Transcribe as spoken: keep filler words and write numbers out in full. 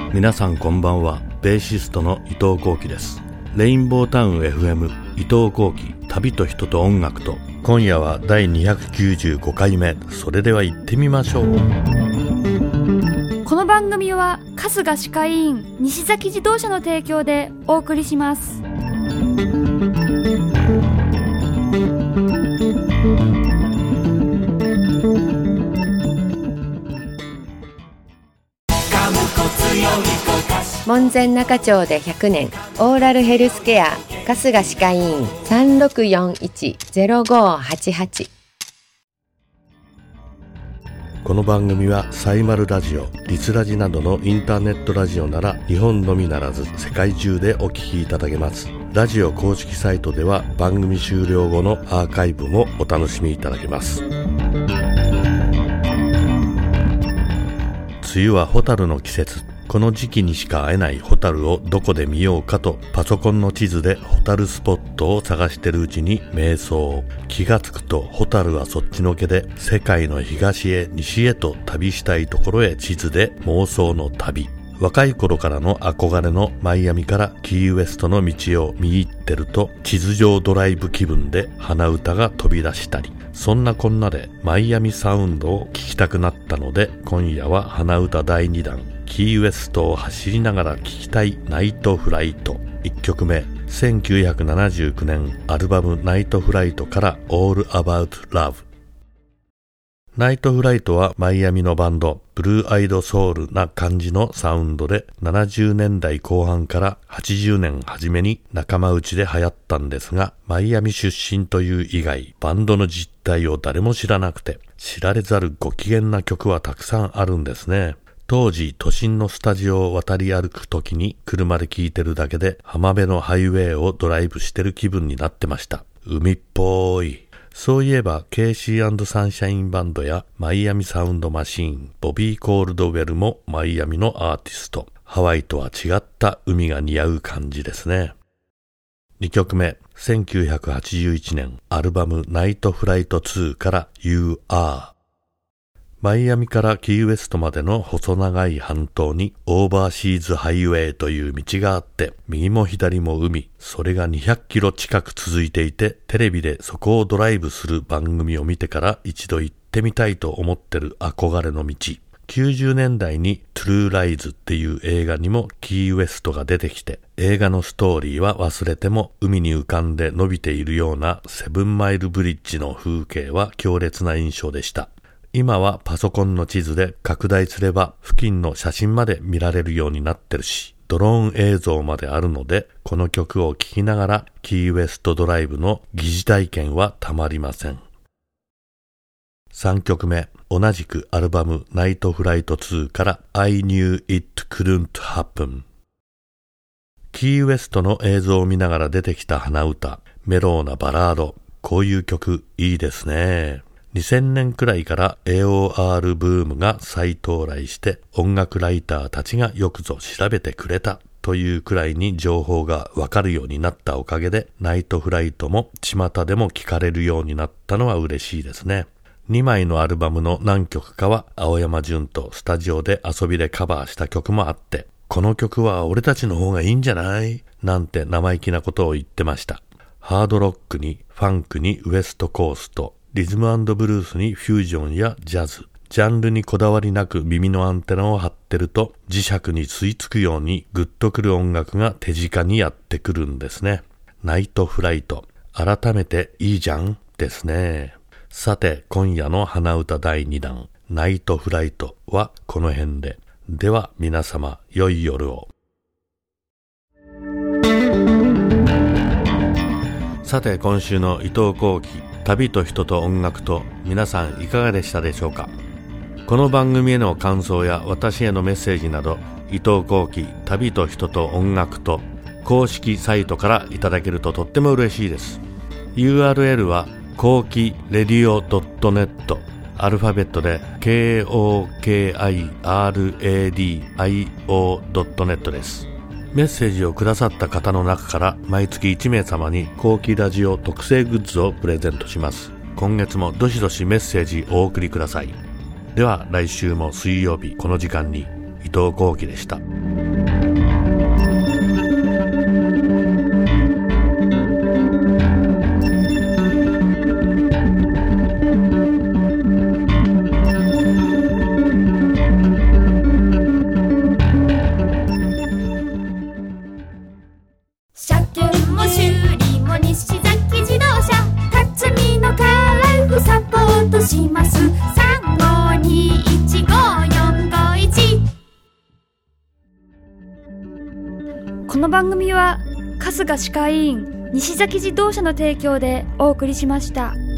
皆さんこんばんは。ベーシストの伊藤幸喜です。レインボータウン エフエム 伊藤幸喜、旅と人と音楽と。今夜はだいにひゃくきゅうじゅうごかいめ。それでは行ってみましょう。 この番組は春日歯科医院西崎自動車の提供でお送りします。 門前仲町でひゃくねん、オーラルヘルスケア春日歯科医院 さんろくよんいち ゼロごはちはち。 この番組はサイマルラジオ、リスラジなどのインターネットラジオなら日本のみならず世界中でお聞きいただけます。ラジオ公式サイトでは番組終了後のアーカイブもお楽しみいただけます。梅雨はホタルの季節。この時期にしか会えないホタルをどこで見ようかとパソコンの地図でホタルスポットを探してるうちに迷走。気がつくとホタルはそっちのけで世界の東へ西へと旅したいところへ地図で妄想の旅。若い頃からの憧れのマイアミからキーウエストの道を見入ってると地図上ドライブ気分で鼻歌が飛び出したり。そんなこんなでマイアミサウンドを聴きたくなったので今夜は鼻歌だいにだん。キーウエストを走りながら聴きたいナイトフライト。いっきょくめ、せんきゅうひゃくななじゅうきゅうねんアルバムナイトフライトから All About Love。ナイトフライトはマイアミのバンドブルーアイドソウルな感じのサウンドでななじゅうねんだいこう半からはちじゅうねん初めに仲間内で流行ったんですが、マイアミ出身という以外バンドの実態を誰も知らなくて、知られざるご機嫌な曲はたくさんあるんですね。当時都心のスタジオを渡り歩くときに車で聴いてるだけで浜辺のハイウェイをドライブしてる気分になってました。海っぽい。そういえばケイシー&サンシャインバンドやマイアミサウンドマシーン、ボビー・コールドウェルもマイアミのアーティスト。ハワイとは違った海が似合う感じですね。にきょくめ、せんきゅうひゃくはちじゅういちねんアルバムナイトフライトツーから You Are。マイアミからキーウエストまでの細長い半島にオーバーシーズハイウェイという道があって、右も左も海、それがにひゃくキロ近く続いていて、テレビでそこをドライブする番組を見てから一度行ってみたいと思ってる憧れの道。きゅうじゅうねんだいにトゥルーライズっていう映画にもキーウエストが出てきて、映画のストーリーは忘れても海に浮かんで伸びているようなセブンマイルブリッジの風景は強烈な印象でした。今はパソコンの地図で拡大すれば付近の写真まで見られるようになってるし、ドローン映像まであるので、この曲を聴きながらキーウエストドライブの疑似体験はたまりません。さんきょくめ、同じくアルバムナイトフライトツーから I Knew It Couldn't Happen。キーウエストの映像を見ながら出てきた鼻歌、メローなバラード、こういう曲いいですね。にせんねんくらいから エーオーアール ブームが再到来して音楽ライターたちがよくぞ調べてくれたというくらいに情報がわかるようになったおかげでナイトフライトも巷でも聞かれるようになったのは嬉しいですね。にまいのアルバムの何曲かは青山純とスタジオで遊びでカバーした曲もあって、この曲は俺たちの方がいいんじゃないなんて生意気なことを言ってました。ハードロックにファンクにウエストコースト、リズム&ブルースにフュージョンやジャズ、ジャンルにこだわりなく耳のアンテナを張ってると磁石に吸い付くようにグッとくる音楽が手近にやってくるんですね。ナイトフライト、改めていいじゃんですね。さて今夜の鼻歌だいにだん、ナイトフライトはこの辺で。では皆様良い夜を。さて今週の伊藤幸喜、旅と人と音楽と、皆さんいかがでしたでしょうか。この番組への感想や私へのメッセージなど、伊藤幸喜、旅と人と音楽と公式サイトからいただけるととっても嬉しいです。 ユーアールエル は幸喜レディオ ドットネット、 アルファベットで ケーオーケーアイアールエーディーアイオー ドットネットです。メッセージをくださった方の中から毎月いちめい様に幸喜ラジオ特製グッズをプレゼントします。今月もどしどしメッセージお送りください。では来週も水曜日この時間に伊伊藤幸喜でした。 車検も修理も西崎自動車、辰巳のカラフサポートします。さんごにいちごよんごいち。この番組は春日歯科医院西崎自動車の提供でお送りしました。